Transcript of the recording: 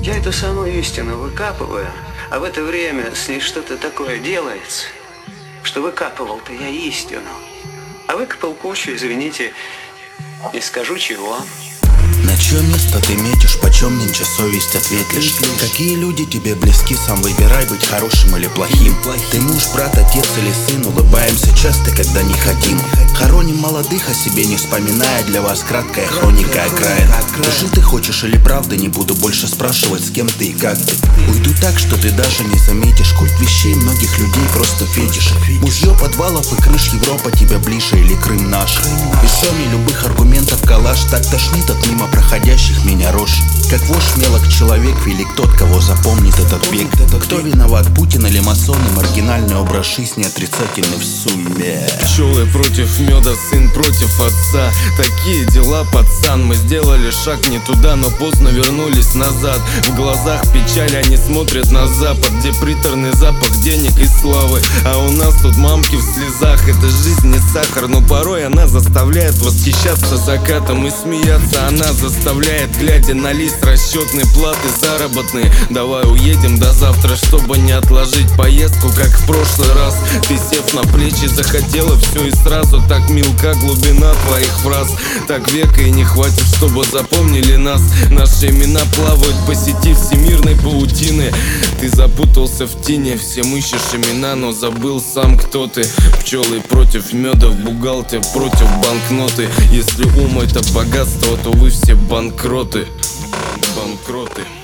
Я эту самую истину выкапываю, а в это время с ней что-то такое делается, что выкапывал-то я истину, а выкопал кучу, извините, не скажу чего. На чье место ты метишь, почем нынче совесть ответишь? Какие люди тебе близки, сам выбирай, быть хорошим или плохим. Ты муж, брат, отец или сын, улыбаемся часто, когда не хотим. Хороним молодых, о себе не вспоминая, для вас краткая хроника окраин. Души ты хочешь или правды, не буду больше спрашивать, с кем ты и как ты. Уйду так, что ты даже не заметишь, культ вещей многих людей просто фетиш. Мужье подвалов и крыш, Европа тебя ближе или Крым наш. Весомее любых аргументов калаш, так тошнит от мимо проходящих меня рожь. Как вождь мелок человек, велик тот, кого запомнит этот век. Кто виноват, Путин или масоны? Маргинальный образ жизни, отрицательный в сумме. Пчелы против меда, сын против отца. Такие дела, пацан. Мы сделали шаг не туда, но поздно вернулись назад. В глазах печаль, они смотрят на запад, где приторный запах денег и славы. А у нас тут мамки в слезах. Эта жизнь не сахар, но порой она заставляет восхищаться закатом и смеяться. Она заставляет, глядя на лист расчетной платы заработной. Давай уедем до завтра, чтобы не отложить поездку, как в прошлый раз. Ты, сев на плечи, захотела все и сразу. Так мелка глубина твоих фраз, так века и не хватит, чтобы запомнили нас. Наши имена плавают по сети всемирной паутины. Ты запутался в тени, всем ищешь имена, но забыл сам, кто ты. Пчелы против меда, бухгалтер против банкноты. Если ум это богатство, то вы все банкроты. Банкроты.